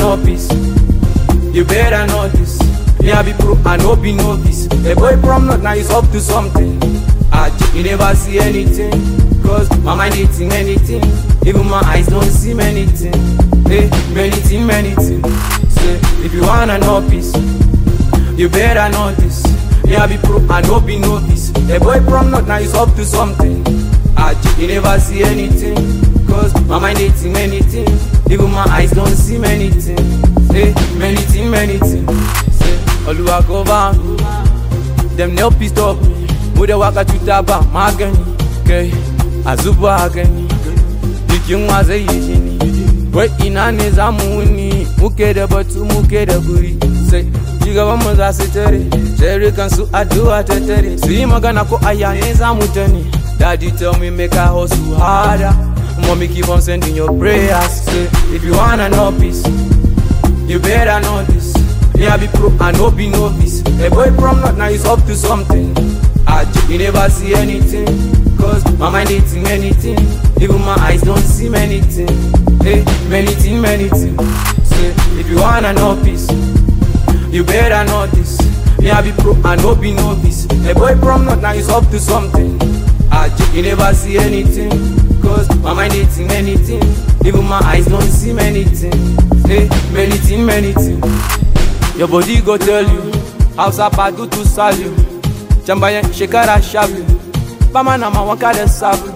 know peace, you better know this. Me I be pro, I no be novice. A boy from not now is up to something. You never see anything, cause my mind eating anything. Even my eyes don't see many things. Hey, many things. Say, if you wanna know peace, you better know this. Me I be pro, I no be novice. A boy from not now is up to something. You never see anything, cause my mind eating anything. Even my eyes don't see many things. Hey, many things. Say, Oluwa cover me, them no peace stop me. Muda waka tutaba magani, okay, azuba agani. Dikyungwa ze yijini, we inane za muuni. Mukede batu mukede buri. Say, jiga wamuza sitere, jeri kansu adua tetere. Si magana ko ayane za muteni. Daddy tell me make I hustle harder. Mommy keep on sending your prayers. Say, if you wanna know peace, you better know this. Me I be pro, I no be novice. A boy from not now is up to something. You never see anything, cause my mind eating anything. Even my eyes don't see many things. Hey, many things. Say, if you wanna know peace, you better know this. Me I be pro, I no be novice. A boy from not now is up to something. You never see anything, cause my mind eating anything. Even my eyes don't see many things. Hey, many things. Your body go tell you how sapa do to sell you. Jambayan shekara shabu, Pamana mawaka de sabu.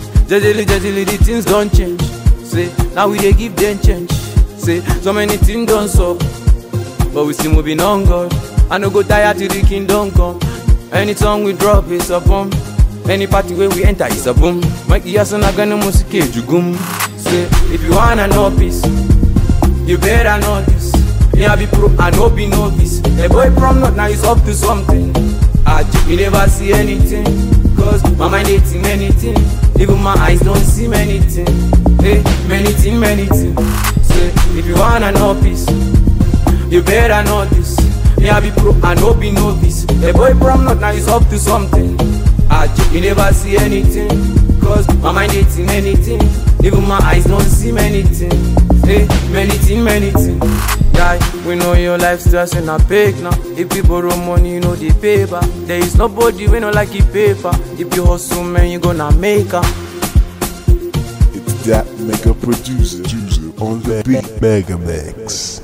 Jejili the things don't change. Say now we dey give them change. Say so many things don't solve, but we still moving on God. I no go tired till the kingdom come. Any song we drop is a bomb. Any party where we enter is a boom. Make yasana gana musike jugum. Say if you wanna know peace, you better know this. Me I be pro, I no be novice. A boy from not now is up to something. You never see anything, cause my mind eating anything. Even my eyes don't see many things. Hey, many things. Say, if you wanna know peace, you better know this. Me I be pro, I no be novice. A boy from not now is up to something. You never see anything, cause my mind eating anything. Even my eyes don't see many things. Hey, many things. Guy, we know your lifestyle's in a pig now. If you borrow money, you know the paper. There is nobody we don't like the paper. If you hustle, man, you gonna make her. It's that mega producer on the beat Mega Mix.